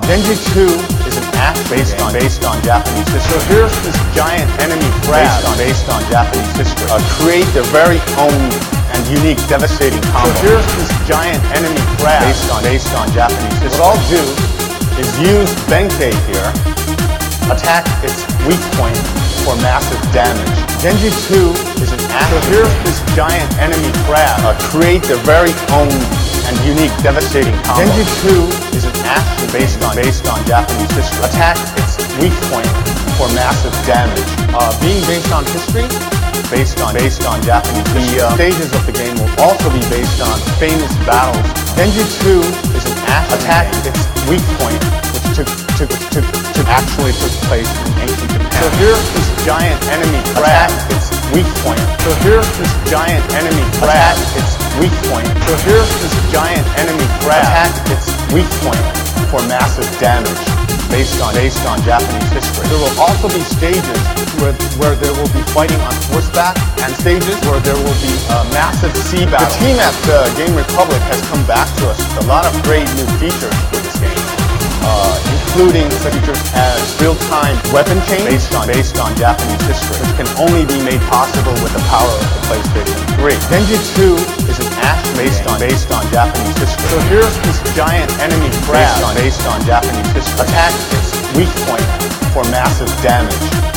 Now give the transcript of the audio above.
Denji 2 is an action based on Japanese history. So here's this giant enemy crab based on Japanese history. Create their very own and unique devastating combo. So here's this giant enemy crab based on Japanese history. What I'll do is use Benkei here, attack its weak point for massive damage. Denji 2 is an action. So here's this giant enemy crab. Create their very own and unique devastating combo. Denji 2 is an action based on Japanese history. Attack its weak point for massive damage. Being based on history, based on Japanese history. The stages of the game will also be based on famous battles. Denji 2 is an action. Attack its weak point, which actually took place in ancient Japan. So here's this giant enemy crab. Attack its weak point. So here's this giant enemy crab. Attack its weak point. So here's this giant enemy crab. Attack its weak point for massive damage. Based on Japanese history. There will also be stages where there will be fighting on horseback, and stages where there will be massive sea battles. The team at Game Republic has come back to us with a lot of great new features for this game, including such features as real-time weapon change based on Japanese history, which can only be made possible with the power of the PlayStation 3. Denji 2 is an action based on Japanese history. So here's this giant enemy crab based on Japanese history. Attack its weak point for massive damage.